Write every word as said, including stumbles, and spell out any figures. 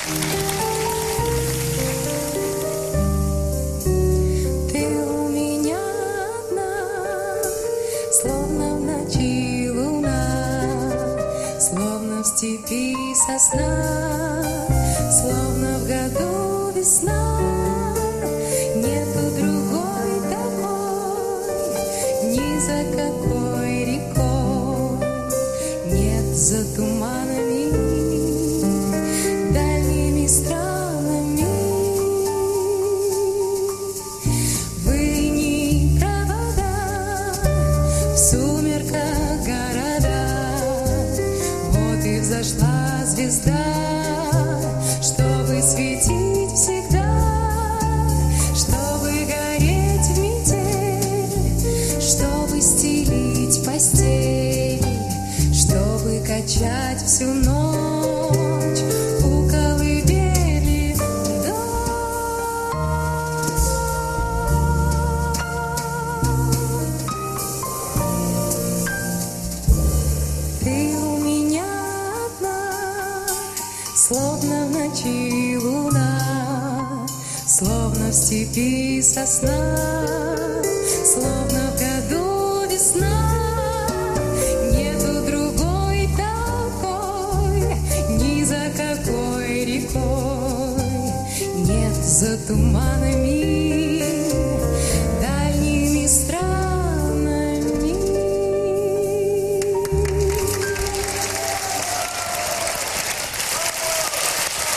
Ты у меня одна, словно в ночи луна, словно в степи сосна, словно в году весна. Нету другой такой, ни за какой рекой, нет за туманами, дальними странами. Вы не провода в сумерках города, вот и взошла звезда, чтобы светить всегда, чтобы гореть в метель, чтобы стелить постель, чтобы качать всю ночь у колыбели вдоль. Ты у меня одна, словно в ночи луна, словно в степи сосна, словно в году весна. Нету другой такой, ни за какой рекой, нет за туманами,